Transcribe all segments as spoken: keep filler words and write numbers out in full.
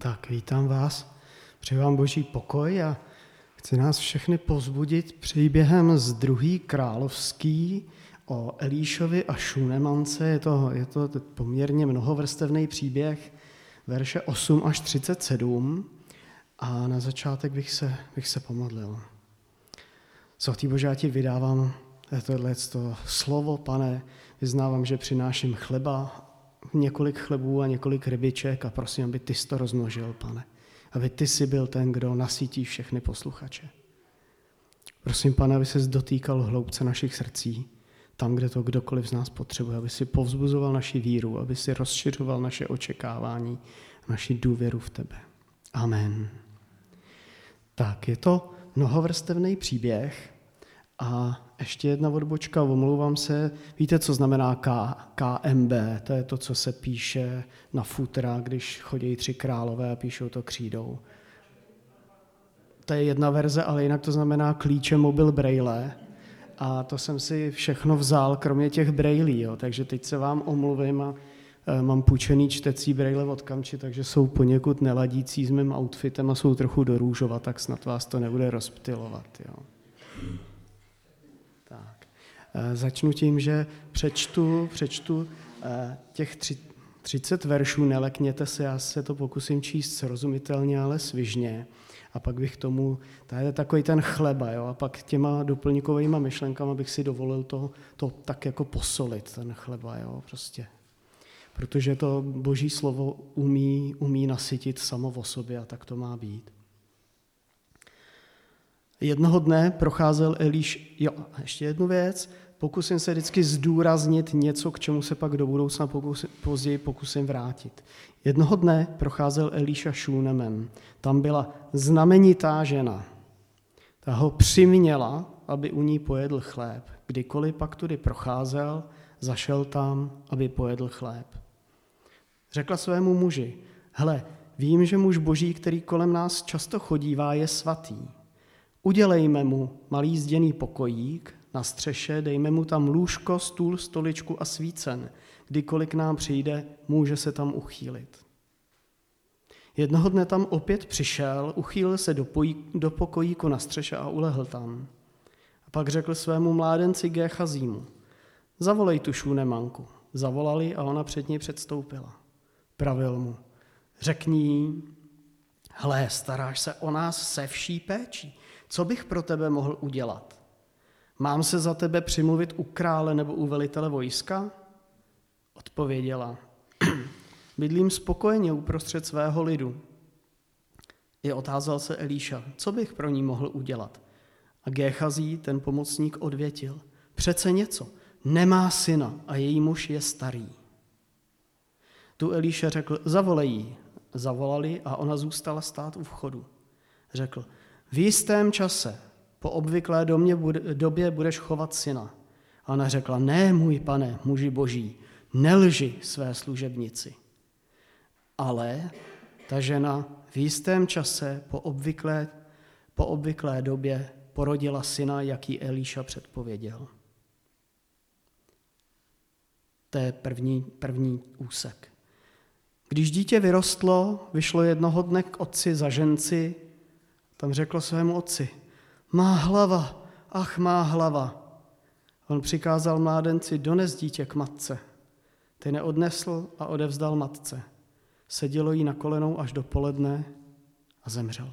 Tak vítám vás, přeji vám boží pokoj a chci nás všechny povzbudit příběhem z druhý královský o Elíšovi a Šunemance. Je to, je to poměrně mnohovrstevný příběh, verše osm až třicet sedm. A na začátek bych se, bych se pomodlil. Svatý Bože, já ti vydávám tohleto slovo, Pane, vyznávám, že přináším chleba, několik chlebů a několik rybiček a prosím, aby ty jsi to rozmnožil, Pane. Aby ty jsi byl ten, kdo nasytí všechny posluchače. Prosím, Pane, aby ses dotýkal hloubce našich srdcí, tam, kde to kdokoliv z nás potřebuje, aby si povzbuzoval naši víru, aby si rozšiřoval naše očekávání, naši důvěru v tebe. Amen. Tak, je to mnohovrstevný příběh a ještě jedna odbočka, omlouvám se. Víte, co znamená K, KMB? To je to, co se píše na futra, když chodí tři králové a píšou to křídou. To je jedna verze, ale jinak to znamená klíče mobil Braille. A to jsem si všechno vzal, kromě těch Brailí, jo. Takže teď se vám omluvím a e, mám půjčený čtecí Braille od Kamči, takže jsou poněkud neladící s mým outfitem a jsou trochu do růžova, tak snad vás to nebude rozptylovat, jo. Tak. E, začnu tím, že přečtu, přečtu e, těch tři, třicet veršů, nelekněte se, já se to pokusím číst srozumitelně, ale svižně. A pak bych tomu, to je takový ten chleba, jo, a pak těma doplňkovými myšlenkama bych si dovolil to, to tak jako posolit, ten chleba, jo, prostě. Protože to boží slovo umí, umí nasytit samo o sobě a tak to má být. Jednoho dne procházel Elíš, jo, ještě jednu věc, pokusím se vždycky zdůraznit něco, k čemu se pak do budoucna pokusím, později pokusím vrátit. Jednoho dne procházel Elíša Šúnemem. Tam byla znamenitá žena. Ta ho přiměla, aby u ní pojedl chléb. Kdykoliv pak tudy procházel, zašel tam, aby pojedl chléb. Řekla svému muži, hele, vím, že muž boží, který kolem nás často chodívá, je svatý. Udělejme mu malý zděný pokojík, na střeše, dejme mu tam lůžko, stůl, stoličku a svícen. Kdykoliv k nám přijde, může se tam uchýlit. Jednoho dne tam opět přišel, uchýlil se do, pojí, do pokojíku na střeše a ulehl tam. A pak řekl svému mládenci Géchazímu, zavolej tu Šúnemanku. Zavolali a ona před ní předstoupila. Pravil mu, řekni jí, hle, staráš se o nás se vší péčí, co bych pro tebe mohl udělat? Mám se za tebe přimluvit u krále nebo u velitele vojska? Odpověděla, bydlím spokojeně uprostřed svého lidu. I otázal se Elíša, co bych pro ní mohl udělat? A Géchazí, ten pomocník, odvětil, přece něco, nemá syna a její muž je starý. Tu Elíša řekl, zavolej jí. Zavolali a ona zůstala stát u vchodu. Řekl, v jistém čase, po obvyklé domě, době budeš chovat syna. A ona řekla, ne, můj pane, muži boží, nelži své služebnici. Ale ta žena v jistém čase po obvyklé, po obvyklé době porodila syna, jaký Elíša předpověděl. To je první, první úsek. Když dítě vyrostlo, vyšlo jednoho dne k otci za ženci, tam řeklo svému otci, má hlava, ach má hlava. On přikázal mládenci, dones dítě k matce. Ty neodnesl a odevzdal matce. Sedělo jí na kolenou až do poledne a zemřel.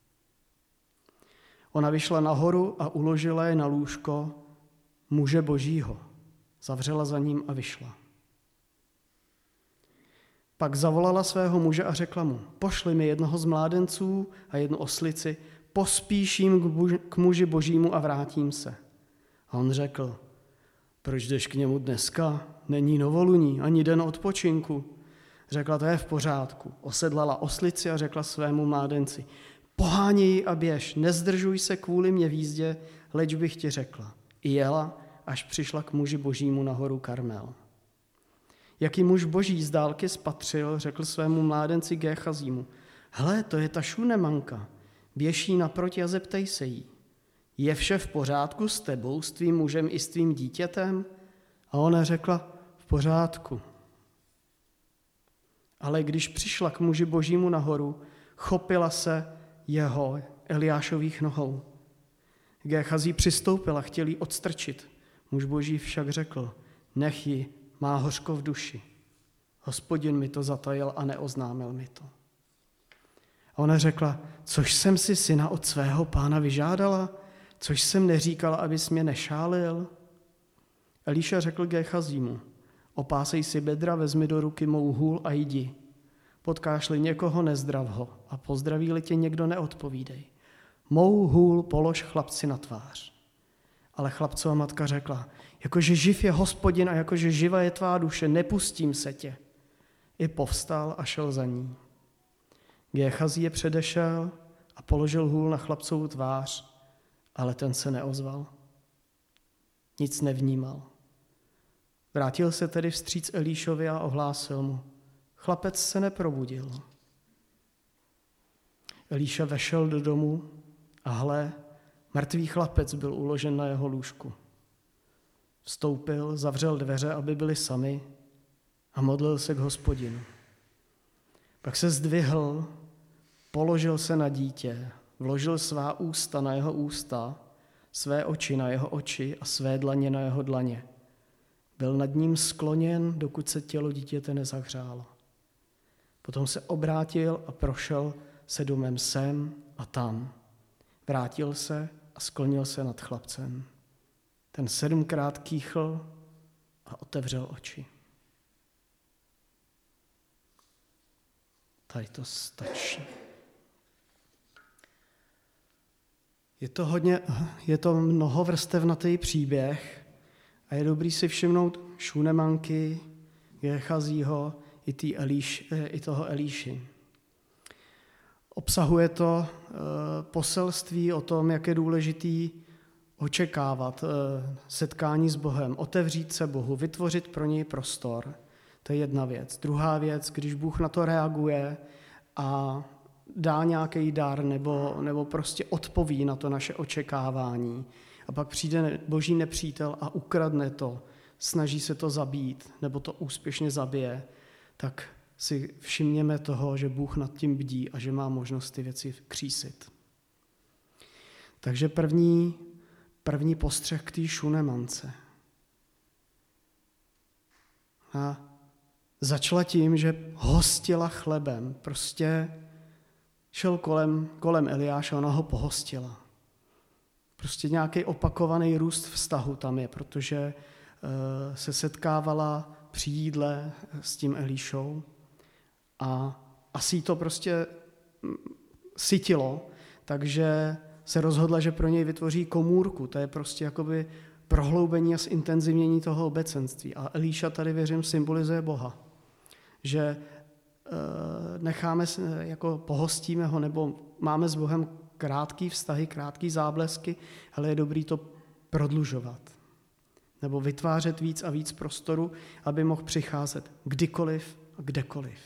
Ona vyšla nahoru a uložila je na lůžko muže božího. Zavřela za ním a vyšla. Pak zavolala svého muže a řekla mu, pošli mi jednoho z mládenců a jednu oslici, pospíším k muži božímu a vrátím se. A on řekl, proč jdeš k němu dneska? Není novoluní, ani den odpočinku. Řekla, to je v pořádku. Osedlala oslici a řekla svému mládenci, poháněj a běž, nezdržuj se kvůli mě v jízdě, leč bych ti řekla. I jela, až přišla k muži božímu na horu Karmel. Jaký muž boží z dálky spatřil, řekl svému mládenci Géchazímu, hle, to je ta Šúnemanka, běž jí naproti a zeptej se jí. Je vše v pořádku s tebou, s tvým mužem i s tvým dítětem? A ona řekla, v pořádku. Ale když přišla k muži božímu nahoru, chopila se jeho, Eliášových nohou. Géchazí přistoupil a chtěl jí odstrčit. Muž boží však řekl, nech ji, má hořko v duši. Hospodin mi to zatajil a neoznámil mi to. A ona řekla, což jsem si syna od svého pána vyžádala, což jsem neříkala, abys mě nešálil. Elíša řekl Géchazímu, opásej si bedra, vezmi do ruky mou hůl a jdi. Potkáš-li někoho, nezdrav ho a pozdraví-li tě někdo, neodpovídej. Mou hůl polož chlapci na tvář. Ale chlapcova matka řekla, jakože živ je Hospodin a jakože živa je tvá duše, nepustím se tě. I povstal a šel za ní. Géchazí je předešel a položil hůl na chlapcovu tvář, ale ten se neozval. Nic nevnímal. Vrátil se tedy vstříc Elíšovi a ohlásil mu, chlapec se neprobudil. Elíša vešel do domu a hle, mrtvý chlapec byl uložen na jeho lůžku. Vstoupil, zavřel dveře, aby byli sami a modlil se k Hospodinu. Pak se zdvihl, položil se na dítě, vložil svá ústa na jeho ústa, své oči na jeho oči a své dlaně na jeho dlaně. Byl nad ním skloněn, dokud se tělo dítěte nezahřálo. Potom se obrátil a prošel se domem sem a tam. Vrátil se a sklonil se nad chlapcem. Ten sedmkrát kýchl a otevřel oči. Tady to stačí. Je to hodně, je to mnohovrstevnatý příběh a je dobrý si všimnout Šunemanky, Géchazího i, tý Elíš, i toho Elíši. Obsahuje to poselství o tom, jak je důležitý očekávat setkání s Bohem, otevřít se Bohu, vytvořit pro něj prostor. To je jedna věc. Druhá věc, když Bůh na to reaguje a dá nějaký dar nebo, nebo prostě odpoví na to naše očekávání a pak přijde boží nepřítel a ukradne to, snaží se to zabít nebo to úspěšně zabije, tak si všimněme toho, že Bůh nad tím bdí a že má možnost ty věci křísit. Takže první, první postřeh k té Šunemance. A začala tím, že hostila chlebem. Prostě šel kolem, kolem Eliáše, ona ho pohostila. Prostě nějaký opakovaný růst vztahu tam je, protože uh, se setkávala při jídle s tím Elíšou a asi to prostě sytilo, takže se rozhodla, že pro něj vytvoří komůrku. To je prostě jakoby prohloubení a zintenzivnění toho obecenství. A Elíša tady, věřím, symbolizuje Boha. Že necháme, jako pohostíme ho, nebo máme s Bohem krátký vztahy, krátký záblesky, ale je dobrý to prodlužovat. Nebo vytvářet víc a víc prostoru, aby mohl přicházet kdykoliv a kdekoliv.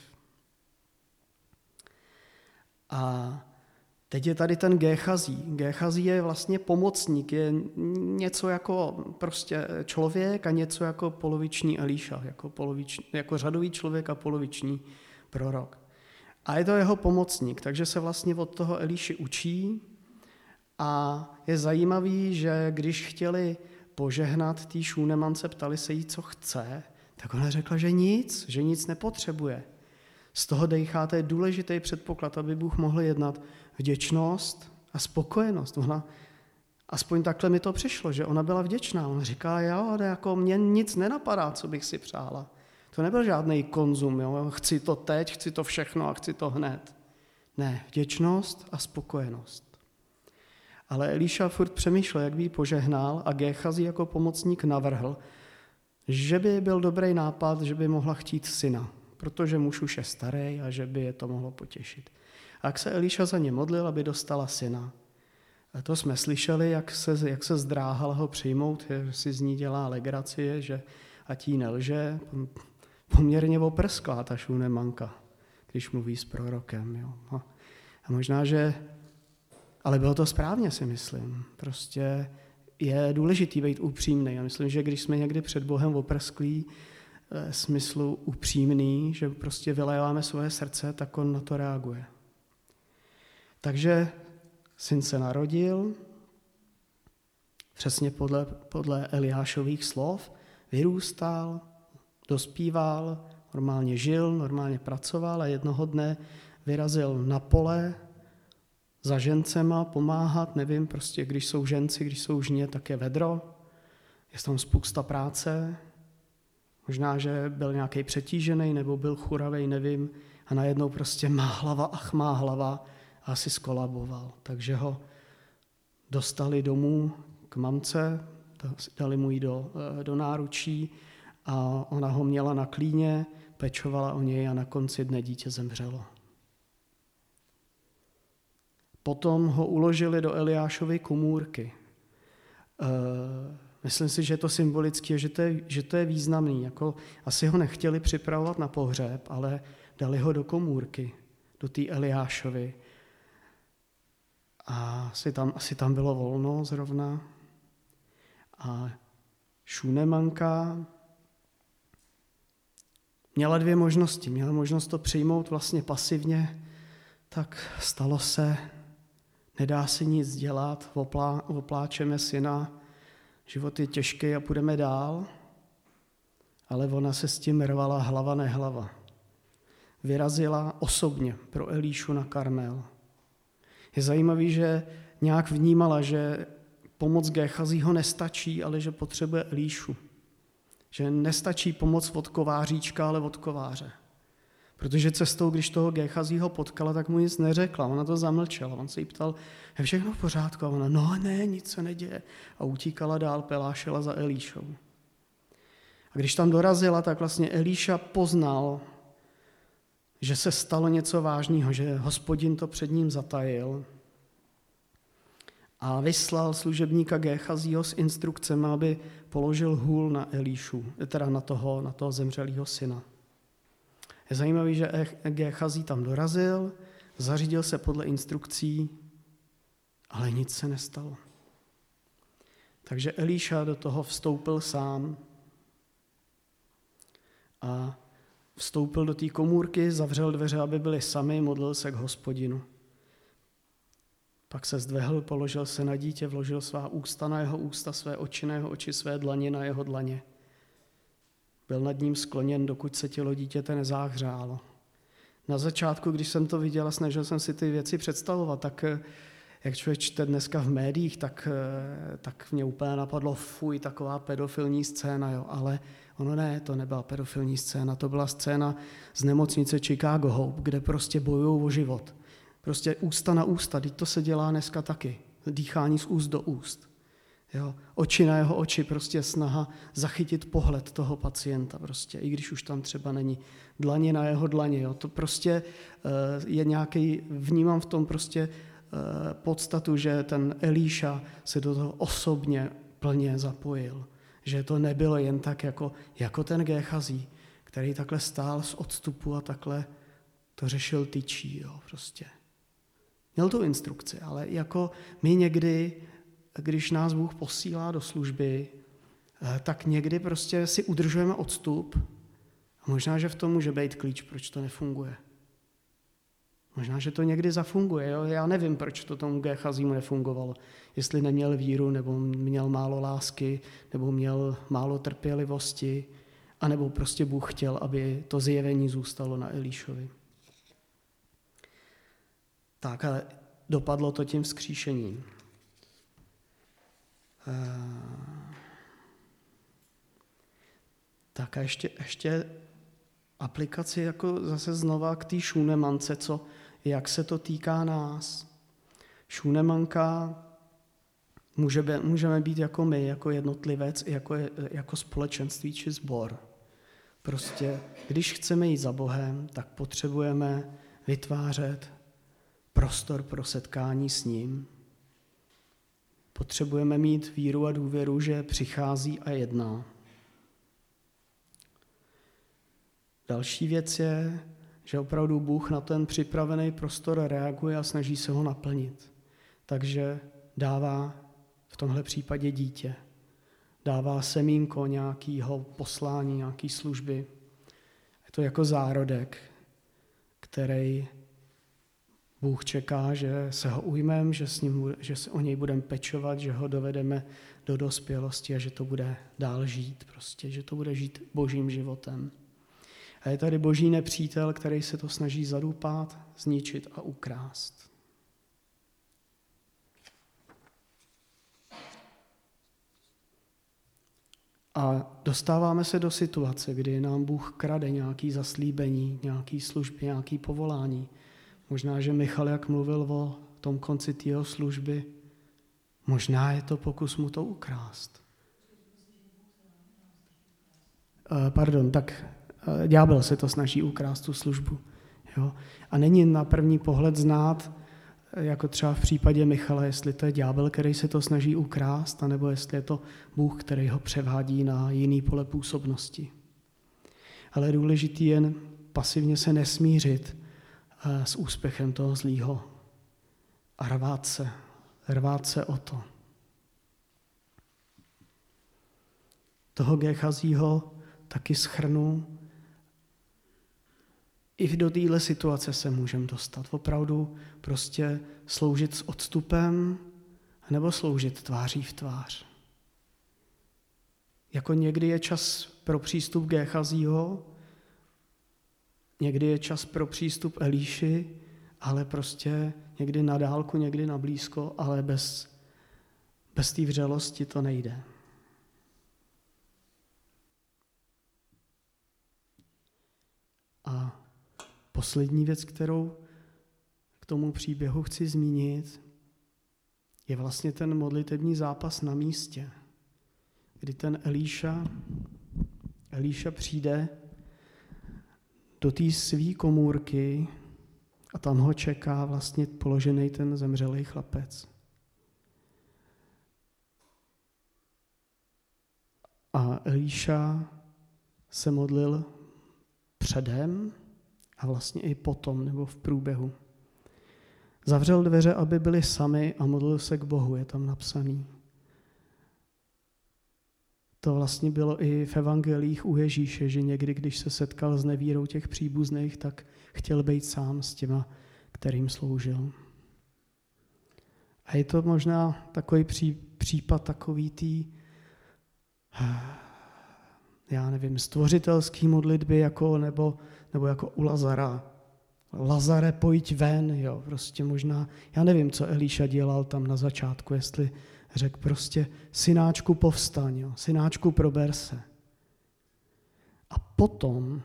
A teď je tady ten Géchazí. Géchazí je vlastně pomocník, je něco jako prostě člověk a něco jako poloviční Elíša, jako, poloviční, jako řadový člověk a poloviční prorok. A je to jeho pomocník, takže se vlastně od toho Elíši učí a je zajímavý, že když chtěli požehnat tý Šunemance, ptali se jí, co chce, tak ona řekla, že nic, že nic nepotřebuje. Z toho dejcháte je důležitý předpoklad, aby Bůh mohl jednat vděčnost a spokojenost. Ona, aspoň takhle mi to přišlo, že ona byla vděčná. Ona říká, jo, ale jako mě nic nenapadá, co bych si přála. To nebyl žádný konzum, jo? Chci to teď, chci to všechno a chci to hned. Ne, vděčnost a spokojenost. Ale Elíša furt přemýšlel, jak by jí požehnal a Géchazí jako pomocník navrhl, že by byl dobrý nápad, že by mohla chtít syna, protože muž už je starý a že by je to mohlo potěšit. A jak se Elíša za ně modlil, aby dostala syna. A to jsme slyšeli, jak se, jak se zdráhal ho přijmout, že si z ní dělá legraci, že ať jí nelže. Poměrně oprsklá ta Šunemanka, když mluví s prorokem. Jo. A možná, že... Ale bylo to správně, si myslím. Prostě je důležitý být upřímný. Já myslím, že když jsme někdy před Bohem oprsklí, smyslu upřímný, že prostě vyléváme svoje srdce, tak on na to reaguje. Takže syn se narodil, přesně podle, podle Eliášových slov, vyrůstal, dospíval, normálně žil, normálně pracoval a jednoho dne vyrazil na pole za žencema pomáhat, nevím, prostě když jsou ženci, když jsou žně, tak je vedro, je tam spousta práce, možná, že byl nějaký přetížený nebo byl churavej, nevím, a najednou prostě má hlava, ach má hlava a asi skolaboval. Takže ho dostali domů k mamce, dali mu ji do, do náručí a ona ho měla na klíně, pečovala o něj a na konci dne dítě zemřelo. Potom ho uložili do Eliášovy komůrky. E, myslím si, že je to symbolické, že to je, že to je významný. Jako, asi ho nechtěli připravovat na pohřeb, ale dali ho do komůrky, do té Eliášovy. A asi tam, asi tam bylo volno zrovna. A Šunemanka měla dvě možnosti. Měla možnost to přijmout vlastně pasivně, tak stalo se, nedá se nic dělat, oplá, opláčeme syna, život je těžký a půjdeme dál, ale ona se s tím rvala hlava nehlava. Vyrazila osobně pro Elíšu na Karmel. Je zajímavý, že nějak vnímala, že pomoc Géchazího nestačí, ale že potřebuje Elíšu. Že nestačí pomoc od kováříčka, ale od kováře. Protože cestou, když toho Géchazího potkala, tak mu nic neřekla. Ona to zamlčela. On se jí ptal, je všechno v pořádku? A ona, no ne, nic se neděje. A utíkala dál, pelášela za Elíšou. A když tam dorazila, tak vlastně Elíša poznal, že se stalo něco vážného, že Hospodin to před ním zatajil a vyslal služebníka Géchazího s instrukcemi, aby položil hůl na Elíšu, teda na toho, na toho zemřelého syna. Je zajímavé, že Géchazí tam dorazil, zařídil se podle instrukcí, ale nic se nestalo. Takže Elíša do toho vstoupil sám a vstoupil do té komůrky, zavřel dveře, aby byli sami, modlil se k Hospodinu. Pak se zdvehl, položil se na dítě, vložil svá ústa na jeho ústa, své oči na jeho oči, své dlaně na jeho dlaně. Byl nad ním skloněn, dokud se tělo dítěte nezáhřálo. Na začátku, když jsem to viděl a snažil jsem si ty věci představovat, tak jak člověk čte dneska v médiích, tak, tak mě úplně napadlo, fuj, taková pedofilní scéna, jo. Ale ono ne, to nebyla pedofilní scéna, to byla scéna z nemocnice Chicago Hope, kde prostě bojují o život. Prostě ústa na ústa, teď to se dělá dneska taky, dýchání z úst do úst. Jo. Oči na jeho oči, prostě snaha zachytit pohled toho pacienta, prostě, i když už tam třeba není dlaně na jeho dlaně. Jo. To prostě je nějaký, vnímám v tom prostě podstatu, že ten Elíša se do toho osobně plně zapojil. Že to nebylo jen tak jako, jako ten Géchazí, který takhle stál z odstupu a takhle to řešil tyčí. Jo, prostě. Měl tu instrukci, ale jako my někdy, když nás Bůh posílá do služby, tak někdy prostě si udržujeme odstup a možná, že v tom může být klíč, proč to nefunguje. Možná, že to někdy zafunguje. Jo? Já nevím, proč to tomu Géchazímu nefungovalo. Jestli neměl víru, nebo měl málo lásky, nebo měl málo trpělivosti, anebo prostě Bůh chtěl, aby to zjevení zůstalo na Elíšovi. Tak, ale dopadlo to tím vzkříšením. Tak a ještě, ještě aplikaci jako zase znova k té Šunemance, co, jak se to týká nás. Šunemanka může být, můžeme být jako my, jako jednotlivec, jako, jako společenství či sbor. Prostě, když chceme jít za Bohem, tak potřebujeme vytvářet prostor pro setkání s ním. Potřebujeme mít víru a důvěru, že přichází a jedná. Další věc je, že opravdu Bůh na ten připravený prostor reaguje a snaží se ho naplnit. Takže dává v tomhle případě dítě. dává semínko nějakého poslání, nějaké služby. Je to jako zárodek, který Bůh čeká, že se ho ujmeme, že, s ním, že se o něj budeme pečovat, že ho dovedeme do dospělosti a že to bude dál žít, prostě, že to bude žít božím životem. A je tady boží nepřítel, který se to snaží zadupat, zničit a ukrást. A dostáváme se do situace, kdy nám Bůh krade nějaké zaslíbení, nějaké služby, nějaké povolání. Možná, že Michal, jak mluvil o tom konci té jeho služby, možná je to pokus mu to ukrást. Pardon, tak ďábel se to snaží ukrást tu službu. Jo? A není na první pohled znát, jako třeba v případě Michala, jestli to je ďábel, který se to snaží ukrást, anebo jestli je to Bůh, který ho převádí na jiný pole působnosti. Ale důležitý je pasivně se nesmířit s úspěchem toho zlýho a rvát se, rvát se o to. Toho Géchazího taky shrnu. I do téhle situace se můžeme dostat. Opravdu prostě sloužit s odstupem nebo sloužit tváří v tvář. Jako někdy je čas pro přístup Géchazího, někdy je čas pro přístup Elíši, ale prostě někdy na dálku, někdy na blízko, ale bez, bez té vřelosti to nejde. A poslední věc, kterou k tomu příběhu chci zmínit, je vlastně ten modlitební zápas na místě, kdy ten Elíša, Elíša přijde do té své komůrky a tam ho čeká vlastně položený ten zemřelý chlapec. A Elíša se modlil předem a vlastně i potom, nebo v průběhu. Zavřel dveře, aby byli sami a modlil se k Bohu, je tam napsaný. To vlastně bylo i v evangelích u Ježíše, že někdy, když se setkal s nevírou těch příbuzných, tak chtěl být sám s těma, kterým sloužil. A je to možná takový pří, případ takový tý, já nevím, stvořitelský modlitby, jako, nebo, nebo jako u Lazara. Lazare, pojď ven, jo, prostě možná, já nevím, co Elíša dělal tam na začátku, jestli řekl prostě, synáčku povstaň, jo, synáčku prober se. A potom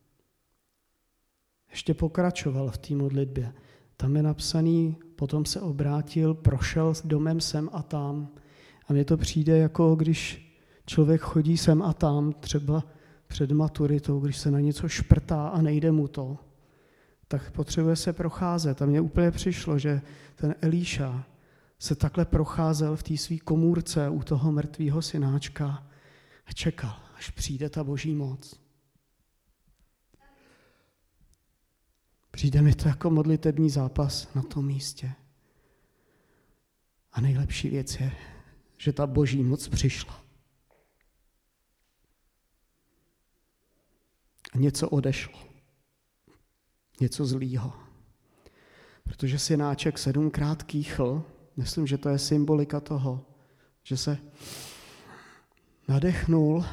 ještě pokračoval v té modlitbě. Tam je napsaný, potom se obrátil, prošel domem sem a tam. A mně to přijde, jako když člověk chodí sem a tam, třeba před maturitou, když se na něco šprtá a nejde mu to, tak potřebuje se procházet. A mně úplně přišlo, že ten Elíša se takhle procházel v té své komůrce u toho mrtvého synáčka a čekal, až přijde ta boží moc. Přijde mi to jako modlitební zápas na tom místě. A nejlepší věc je, že ta boží moc přišla. A něco odešlo. Něco zlýho. Protože synáček sedmkrát kýchl, myslím, že to je symbolika toho, že se nadechnul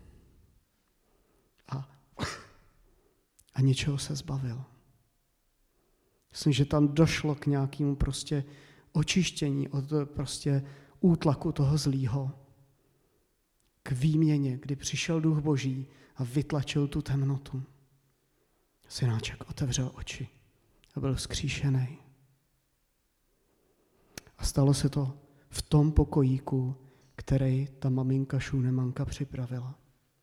a, a něčeho se zbavil. Myslím, že tam došlo k nějakému prostě očištění od prostě útlaku toho zlýho. K výměně, kdy přišel duch boží a vytlačil tu temnotu. Synáček otevřel oči a byl vzkříšený. A stalo se to v tom pokojíku, který ta maminka Šunemanka připravila.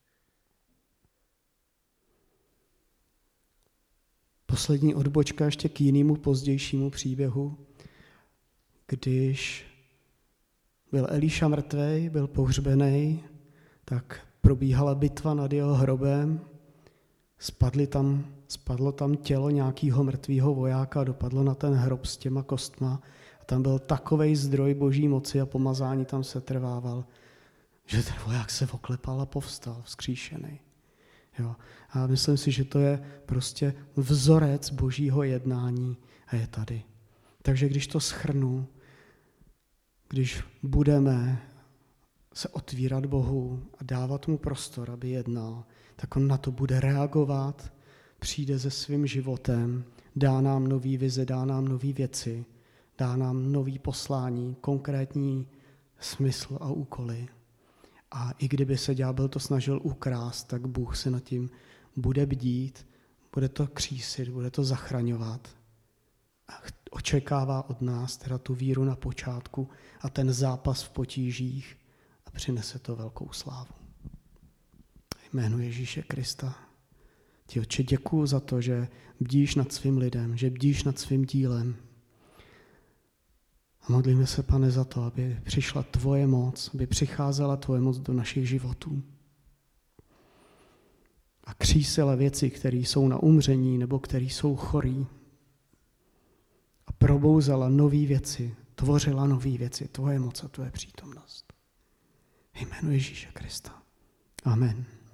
Poslední odbočka ještě k jinému pozdějšímu příběhu, když byl Elíša mrtvej, byl pohřbený, tak probíhala bitva nad jeho hrobem, spadly tam, spadlo tam tělo nějakého mrtvého vojáka, dopadlo na ten hrob s těma kostma a tam byl takovej zdroj boží moci a pomazání tam se trvával, že ten voják se oklepal a povstal vzkříšený. Jo. A myslím si, že to je prostě vzorec božího jednání a je tady. Takže když to shrnu, když budeme se otvírat Bohu a dávat mu prostor, aby jednal, tak on na to bude reagovat, přijde se svým životem, dá nám nový vize, dá nám nový věci, dá nám nový poslání, konkrétní smysl a úkoly. A i kdyby se ďábel to snažil ukrást, tak Bůh se nad tím bude bdít, bude to křísit, bude to zachraňovat. A očekává od nás teda tu víru na počátku a ten zápas v potížích a přinese to velkou slávu. Jménu Ježíše Krista. Ti Otče, děkuju za to, že bdíš nad svým lidem, že bdíš nad svým dílem. A modlíme se, Pane, za to, aby přišla tvoje moc, aby přicházela tvoje moc do našich životů. A křísila věci, které jsou na umření nebo které jsou chorý. A probouzela nové věci, tvořila nové věci, tvoje moc a tvoje přítomnost. Jménu Ježíše Krista. Amen.